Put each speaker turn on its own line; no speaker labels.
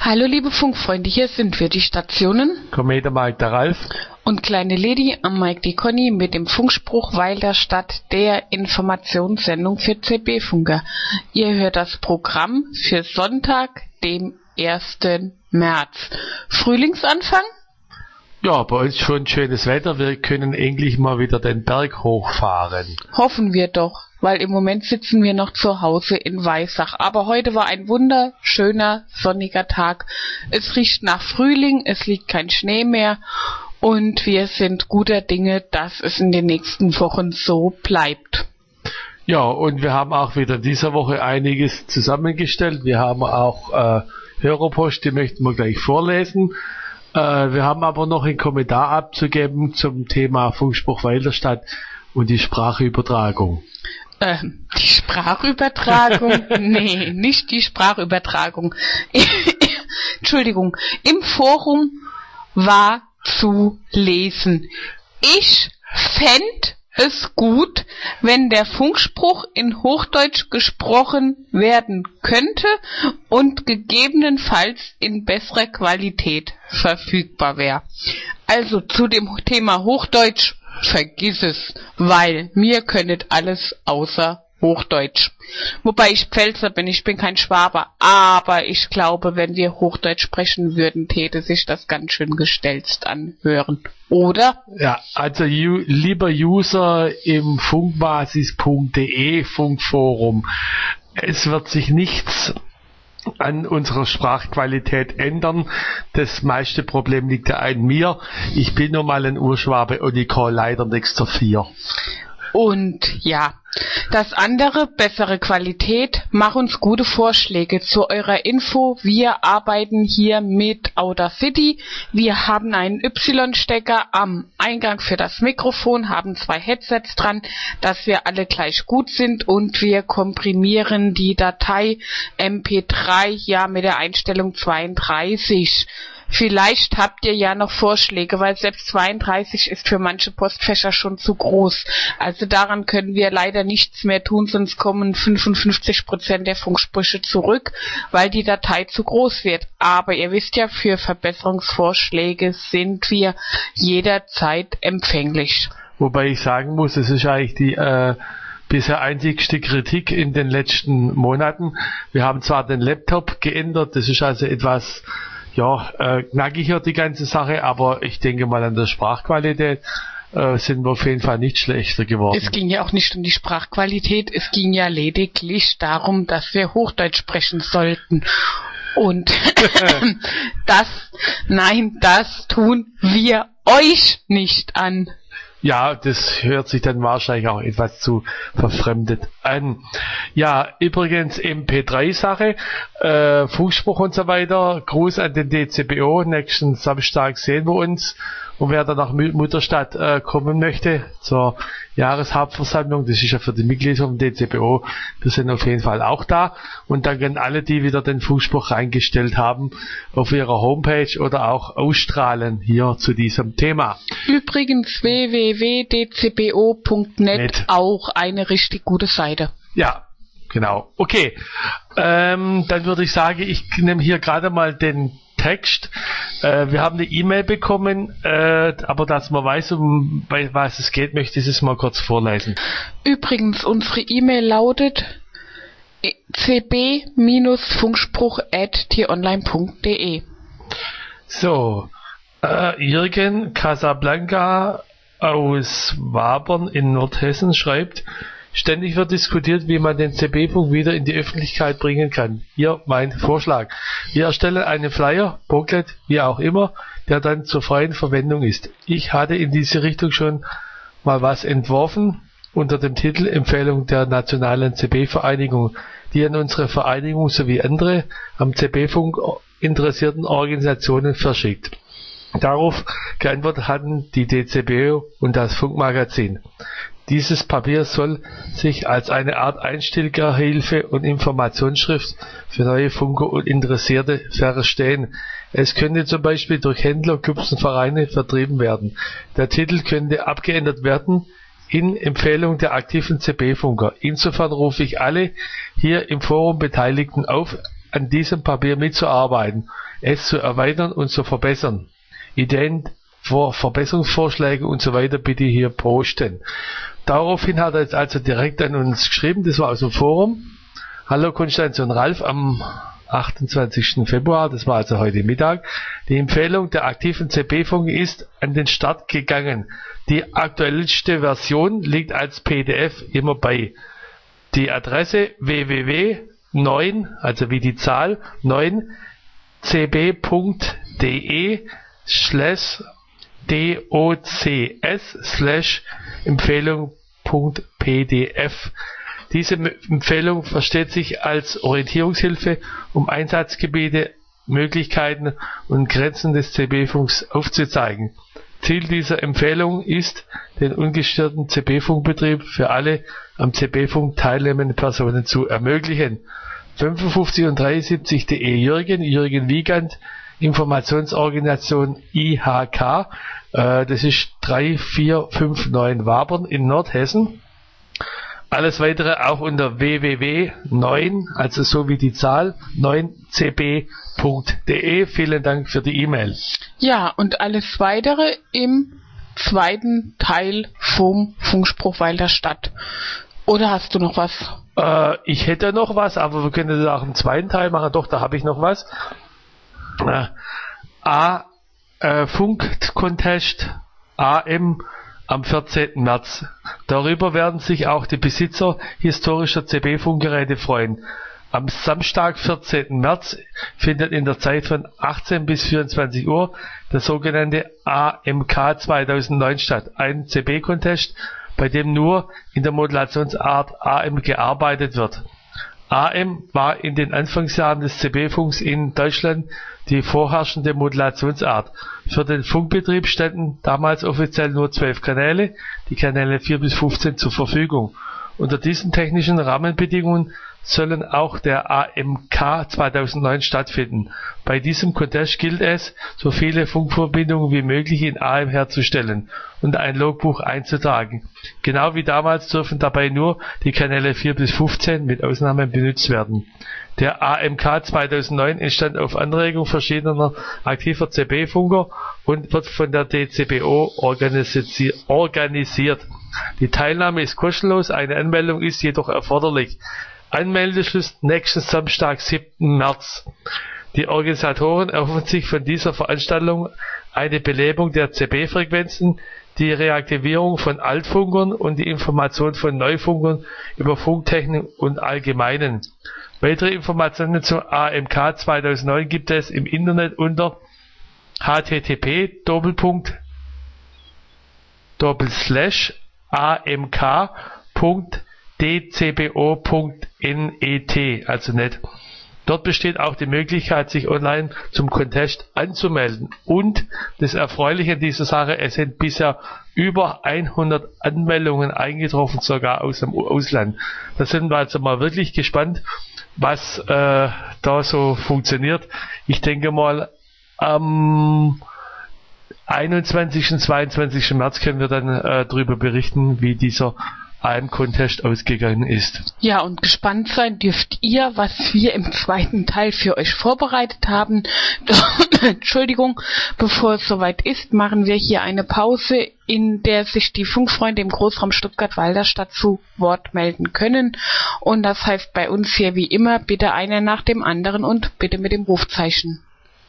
Hallo liebe Funkfreunde, hier sind wir, die Stationen
Kometer Mike der Ralf
und kleine Lady am Mike die Conny mit dem Funkspruch Weil der Stadt, der Informationssendung für CB-Funker. Ihr hört das Programm für Sonntag, dem 1. März. Frühlingsanfang?
Ja, bei uns schon schönes Wetter. Wir können endlich mal wieder den Berg hochfahren.
Hoffen wir doch, weil im Moment sitzen wir noch zu Hause in Weissach. Aber heute war ein wunderschöner, sonniger Tag. Es riecht nach Frühling, es liegt kein Schnee mehr und wir sind guter Dinge, dass es in den nächsten Wochen so bleibt.
Ja, und wir haben auch wieder diese Woche einiges zusammengestellt. Wir haben auch Hörerpost, die möchten wir gleich vorlesen. Wir haben aber noch einen Kommentar abzugeben zum Thema Funkspruch Weil der Stadt und die Sprachübertragung.
Die Sprachübertragung? Nee, nicht die Sprachübertragung. Entschuldigung, im Forum war zu lesen. Ich fänd es gut, wenn der Funkspruch in Hochdeutsch gesprochen werden könnte und gegebenenfalls in besserer Qualität verfügbar wäre. Also zu dem Thema Hochdeutsch, vergiss es, weil mir könnet alles außer Hochdeutsch. Wobei ich Pfälzer bin, ich bin kein Schwaber, aber ich glaube, wenn wir Hochdeutsch sprechen würden, täte sich das ganz schön gestelzt anhören. Oder?
Ja, also lieber User im funkbasis.de Funkforum, es wird sich nichts an unserer Sprachqualität ändern. Das meiste Problem liegt ja an mir. Ich bin nun mal ein Urschwabe und ich kann leider nichts dafür.
Und ja, das andere, bessere Qualität, mach uns gute Vorschläge zu eurer Info. Wir arbeiten hier mit Audacity. Wir haben einen Y-Stecker am Eingang für das Mikrofon, haben 2 Headsets dran, dass wir alle gleich gut sind und wir komprimieren die Datei MP3 ja mit der Einstellung 32. Vielleicht habt ihr ja noch Vorschläge, weil selbst 32 ist für manche Postfächer schon zu groß. Also daran können wir leider nichts mehr tun, sonst kommen 55% der Funksprüche zurück, weil die Datei zu groß wird. Aber ihr wisst ja, für Verbesserungsvorschläge sind wir jederzeit empfänglich.
Wobei ich sagen muss, es ist eigentlich die bisher einzigste Kritik in den letzten Monaten. Wir haben zwar den Laptop geändert, das ist also etwas knackiger die ganze Sache, aber ich denke mal an der Sprachqualität sind wir auf jeden Fall nicht schlechter geworden.
Es ging ja auch nicht um die Sprachqualität, es ging ja lediglich darum, dass wir Hochdeutsch sprechen sollten. Und das tun wir euch nicht an.
Ja, das hört sich dann wahrscheinlich auch etwas zu verfremdet an. Ja, übrigens MP3-Sache, Funkspruch und so weiter, Gruß an den DCBO, nächsten Samstag sehen wir uns. Und wer dann nach Mutterstadt kommen möchte, zur Jahreshauptversammlung, das ist ja für die Mitglieder vom DCBO, wir sind auf jeden Fall auch da. Und dann können alle, die wieder den Funkspruch reingestellt haben, auf ihrer Homepage oder auch ausstrahlen hier zu diesem Thema.
Übrigens www.dcbo.net auch eine richtig gute Seite.
Ja, genau. Okay, dann würde ich sagen, ich nehme hier gerade mal den Text. Wir haben eine E-Mail bekommen, aber dass man weiß, um was es geht, möchte ich es mal kurz vorlesen.
Übrigens, unsere E-Mail lautet cb-funkspruch@t-online.de.
So, Jürgen Casablanca aus Wabern in Nordhessen schreibt: Ständig wird diskutiert, wie man den CB-Funk wieder in die Öffentlichkeit bringen kann. Hier mein Vorschlag. Wir erstellen einen Flyer, Booklet, wie auch immer, der dann zur freien Verwendung ist. Ich hatte in diese Richtung schon mal was entworfen, unter dem Titel Empfehlung der Nationalen CB-Vereinigung, die an unsere Vereinigung sowie andere am CB-Funk interessierten Organisationen verschickt. Darauf geantwortet hatten die DCBO und das Funkmagazin. Dieses Papier soll sich als eine Art Einsteigerhilfe und Informationsschrift für neue Funker und Interessierte verstehen. Es könnte zum Beispiel durch Händler, Clubs und Vereine vertrieben werden. Der Titel könnte abgeändert werden in Empfehlung der aktiven CB-Funker. Insofern rufe ich alle hier im Forum Beteiligten auf, an diesem Papier mitzuarbeiten. es zu erweitern und zu verbessern. Ideen, Verbesserungsvorschläge und so weiter bitte hier posten. Daraufhin hat er jetzt also direkt an uns geschrieben, das war aus dem Forum. Hallo Konstanze und Ralf, am 28. Februar, das war also heute Mittag. Die Empfehlung der aktiven CB-Funk ist an den Start gegangen. Die aktuellste Version liegt als PDF immer bei. Die Adresse www.9, also wie die Zahl, 9cb.de/docs/empfehlung.pdf. Diese Empfehlung versteht sich als Orientierungshilfe, um Einsatzgebiete, Möglichkeiten und Grenzen des CB-Funks aufzuzeigen. Ziel dieser Empfehlung ist, den ungestörten CB-Funkbetrieb für alle am CB-Funk teilnehmenden Personen zu ermöglichen. 55 und 73.de Jürgen Wiegand, Informationsorganisation IHK, das ist 3459 Wabern in Nordhessen. Alles weitere auch unter www.9, also so wie die Zahl, 9cb.de. Vielen Dank für die E-Mail.
Ja, und alles weitere im zweiten Teil vom Funkspruch Walter Stadt. Oder hast du noch was?
Ich hätte noch was, aber wir können das auch im zweiten Teil machen. Doch, da habe ich noch was. Funk-Contest AM am 14. März. Darüber werden sich auch die Besitzer historischer CB-Funkgeräte freuen. Am Samstag, 14. März, findet in der Zeit von 18 bis 24 Uhr der sogenannte AMK 2009 statt, ein CB-Contest, bei dem nur in der Modulationsart AM gearbeitet wird. AM war in den Anfangsjahren des CB-Funks in Deutschland die vorherrschende Modulationsart. Für den Funkbetrieb standen damals offiziell nur 12 Kanäle, die Kanäle 4 bis 15 zur Verfügung. Unter diesen technischen Rahmenbedingungen sollen auch der AMK 2009 stattfinden. Bei diesem Contest gilt es, so viele Funkverbindungen wie möglich in AM herzustellen und ein Logbuch einzutragen. Genau wie damals dürfen dabei nur die Kanäle 4 bis 15 mit Ausnahmen benutzt werden. Der AMK 2009 entstand auf Anregung verschiedener aktiver CB-Funker und wird von der DCBO organisiert. Die Teilnahme ist kostenlos, eine Anmeldung ist jedoch erforderlich. Anmeldeschluss nächsten Samstag, 7. März. Die Organisatoren erhoffen sich von dieser Veranstaltung eine Belebung der CB-Frequenzen, die Reaktivierung von Altfunkern und die Information von Neufunkern über Funktechnik und Allgemeinen. Weitere Informationen zum AMK 2009 gibt es im Internet unter http://amk.dcbo.net, also net. Dort besteht auch die Möglichkeit, sich online zum Contest anzumelden. Und das Erfreuliche an dieser Sache, es sind bisher über 100 Anmeldungen eingetroffen, sogar aus dem Ausland. Da sind wir also mal wirklich gespannt, was da so funktioniert. Ich denke mal, am 21. und 22. März können wir dann darüber berichten, wie dieser AM-Contest ausgegangen ist.
Ja, und gespannt sein dürft ihr, was wir im zweiten Teil für euch vorbereitet haben. Entschuldigung, bevor es soweit ist, machen wir hier eine Pause, in der sich die Funkfreunde im Großraum Stuttgart-Walderstadt zu Wort melden können. Und das heißt bei uns hier wie immer, bitte einer nach dem anderen und bitte mit dem Rufzeichen.